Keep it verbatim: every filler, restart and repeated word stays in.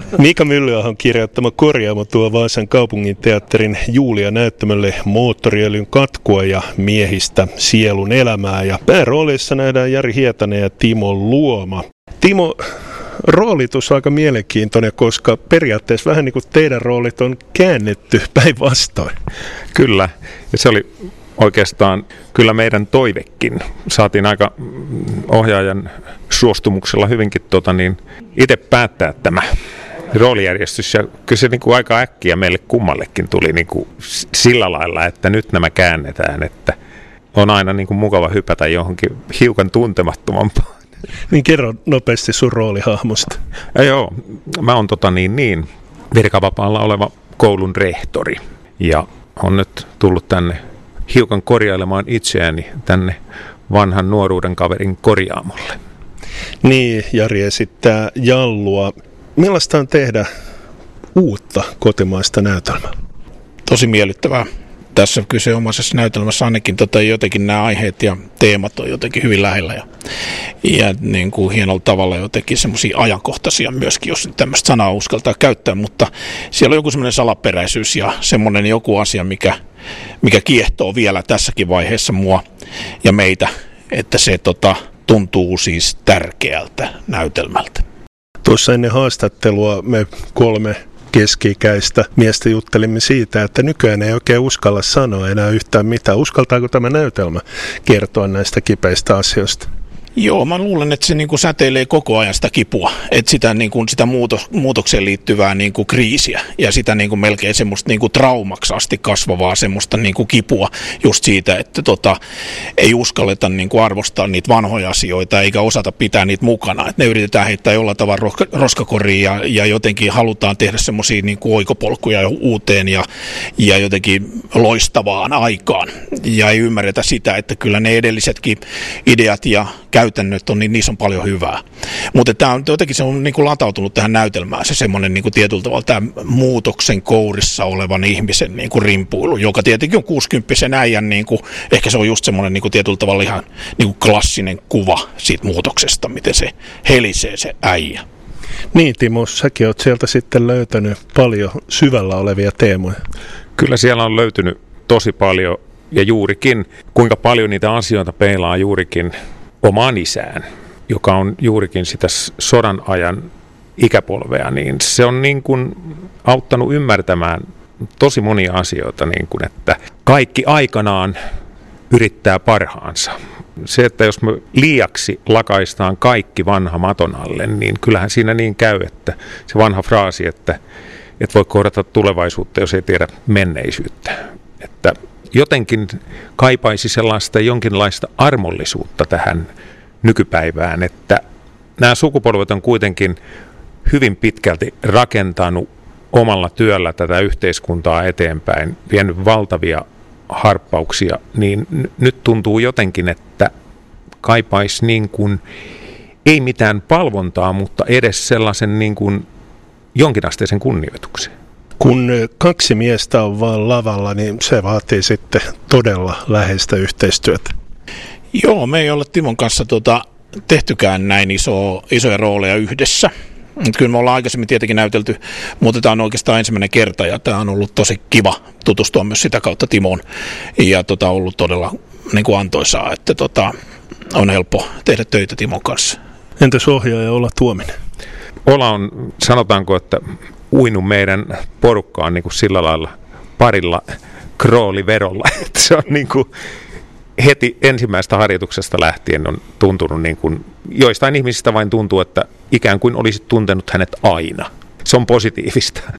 Mika Myllyahon kirjoittama Korjaamo tuo Vaasan kaupunginteatterin Julia-näyttämölle moottoriöljyn katkua ja miehistä sielun elämää. Ja pääroolissa nähdään Jari Hietanen ja Timo Luoma. Timo, roolitus on aika mielenkiintoinen, koska periaatteessa vähän niin kuin teidän roolit on käännetty päinvastoin. Kyllä, ja se oli oikeastaan kyllä meidän toivekin. Saatiin aika ohjaajan suostumuksella hyvinkin tota, niin, itse päättää tämä roolijärjestys. Ja kyllä se niin kuin aika äkkiä meille kummallekin tuli niin kuin sillä lailla, että nyt nämä käännetään, että on aina niin kuin mukava hypätä johonkin hiukan tuntemattomampaan. Niin kerro nopeasti sun roolihahmosta. Ja joo, mä oon tota niin, niin virkavapaalla oleva koulun rehtori ja on nyt tullut tänne hiukan korjailemaan itseäni tänne vanhan nuoruuden kaverin Korjaamolle. Niin, Jari esittää Jallua. Millaista on tehdä uutta kotimaista näytelmää? Tosi miellyttävää. Tässä kyseenomaisessa näytelmässä ainakin tota, jotenkin nämä aiheet ja teemat on jotenkin hyvin lähellä ja, ja niin kuin hienolla tavalla jotenkin semmoisia ajankohtaisia myöskin, jos tämmöistä sanaa uskaltaa käyttää, mutta siellä on joku semmoinen salaperäisyys ja semmoinen joku asia, mikä, mikä kiehtoo vielä tässäkin vaiheessa mua ja meitä, että se tota, tuntuu siis tärkeältä näytelmältä. Tuossa ennen haastattelua me kolme keski-ikäistä miestä juttelimme siitä, että nykyään ei oikein uskalla sanoa enää yhtään mitään. Uskaltaako tämä näytelmä kertoa näistä kipeistä asioista? Joo, mä luulen, että se niin kuin säteilee koko ajan sitä kipua, että sitä, niin kuin, sitä muutos, muutokseen liittyvää niin kuin kriisiä ja sitä niin kuin melkein semmoista niin kuin traumaksi asti kasvavaa semmoista niin kuin kipua just siitä, että tota, ei uskalleta niin kuin arvostaa niitä vanhoja asioita eikä osata pitää niitä mukana. Että ne yritetään heittää jollain tavalla roskakoriin ja, ja jotenkin halutaan tehdä semmoisia niin kuin oikopolkuja uuteen ja, ja jotenkin loistavaan aikaan. Ja ei ymmärretä sitä, että kyllä ne edellisetkin ideat ja käytännöt on, niin niissä on paljon hyvää. Mutta tämä on jotenkin se on niin kuin latautunut tähän näytelmään, se semmoinen niin kuin tietyllä tavalla tämä muutoksen kourissa olevan ihmisen niin kuin rimpuilu, joka tietenkin on kuusikymppisen äijän, niin kuin, ehkä se on just semmoinen niin kuin tietyllä tavalla ihan niin kuin klassinen kuva siitä muutoksesta, miten se helisee se äijä. Niin Timo, säkin oot sieltä sitten löytänyt paljon syvällä olevia teemoja. Kyllä siellä on löytynyt tosi paljon ja juurikin, kuinka paljon niitä asioita peilaa juurikin omaan isään, joka on juurikin sitä sodan ajan ikäpolvea, niin se on niin kuin auttanut ymmärtämään tosi monia asioita, niin kuin, että kaikki aikanaan yrittää parhaansa. Se, että jos me liiaksi lakaistaan kaikki vanha maton alle, niin kyllähän siinä niin käy, että se vanha fraasi, että et voi kohdata tulevaisuutta, jos ei tiedä menneisyyttä. Että jotenkin kaipaisi sellaista jonkinlaista armollisuutta tähän nykypäivään, että nämä sukupolvet on kuitenkin hyvin pitkälti rakentanut omalla työllä tätä yhteiskuntaa eteenpäin, vienyt valtavia harppauksia, niin n- nyt tuntuu jotenkin, että kaipaisi niin kuin, ei mitään palvontaa, mutta edes sellaisen niin kuin jonkinasteisen kunnioituksen. Kun kaksi miestä on vaan lavalla, niin se vaatii sitten todella läheistä yhteistyötä. Joo, me ei ole Timon kanssa tuota, tehtykään näin iso, isoja rooleja yhdessä. Kyllä me ollaan aikaisemmin tietenkin näytelty, mutta tämä on oikeastaan ensimmäinen kerta ja tämä on ollut tosi kiva tutustua myös sitä kautta Timoon. Ja tota, ollut todella niin kuin antoisaa, että tota, on helppo tehdä töitä Timon kanssa. Entäs ohjaaja Ola Tuominen? Ola on, sanotaanko, että uinut meidän porukkaan niin kuin sillä lailla parilla krooliverolla, että se on niin kuin heti ensimmäisestä harjoituksesta lähtien on tuntunut niin kuin, joistain ihmisistä vain tuntuu, että ikään kuin olisit tuntenut hänet aina. Se on positiivista.